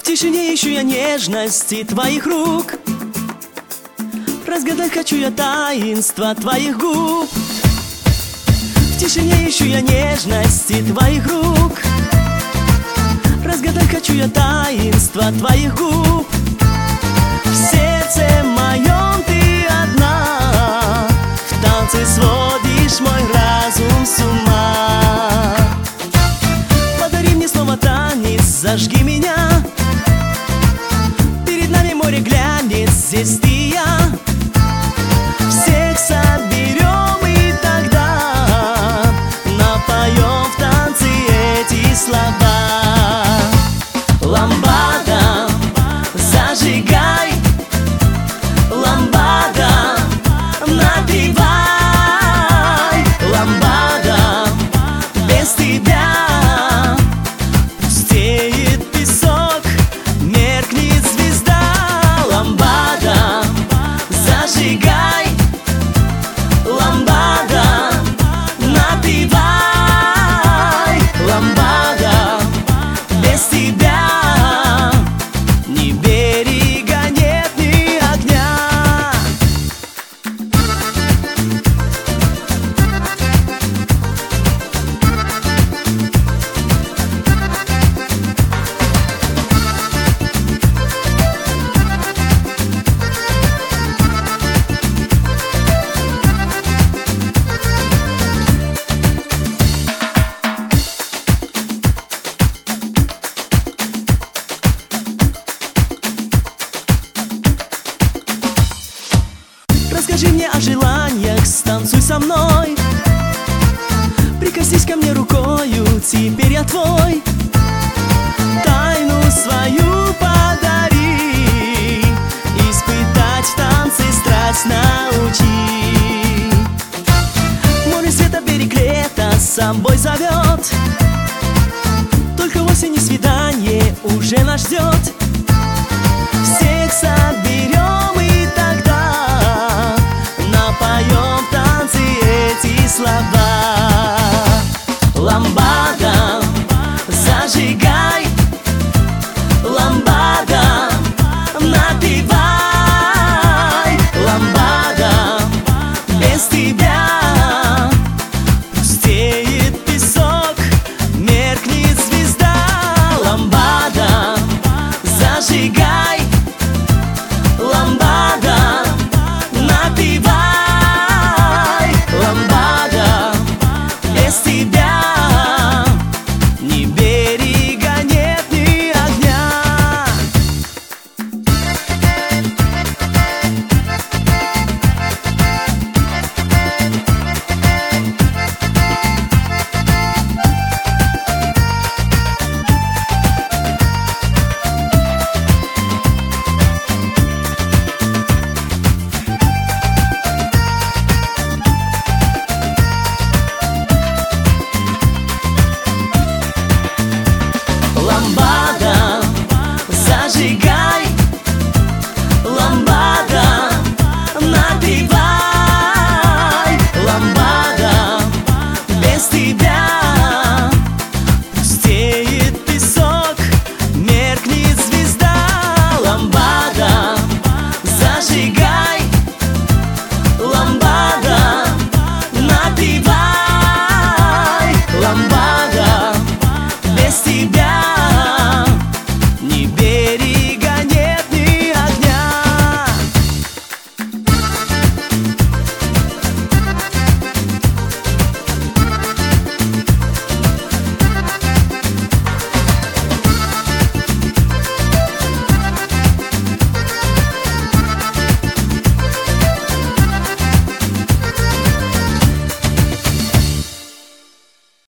тишине ищу я нежности твоих рук, разгадать хочу я таинство твоих губ. В тишине ищу я нежности твоих рук, разгадать хочу я таинство твоих губ. В сердце моем ты одна, в танце сводишь мой разум с ума. Подари мне снова танец, зажги меня, перед нами море глянет, здесь ты и я. Всех соберем и тогда напоем в танце эти слова. Ламбада, зажигай, ламбада, напевай. Ламбада, без тебя пустеет песок, меркнет звезда. Ламбада, зажигай, ламбада, напевай. Ламбада, без тебя ни берега нет, ни огня. Расскажи мне о желаниях, станцуй со мной, прикоснись ко мне рукою, теперь я твой. Тайну свою подари, испытать в танце страсть научи. Море света, берег лета с собой зовет, только осень и свидание уже нас ждет. Всех соберем и тогда напоем в танце эти слова. Ламбада, зажигай, ламбада, напевай. Ламбада, без тебя пустеет песок, меркнет звезда. Ламбада, зажигай, ламбада, напевай. Ламбада, без тебя ни берега нет, ни огня. Ламбада, зажигай, ламбада, напевай. Ламбада, без тебя пустеет песок, меркнет звезда. Ламбада, зажигай, ламбада, напевай. Ламбада,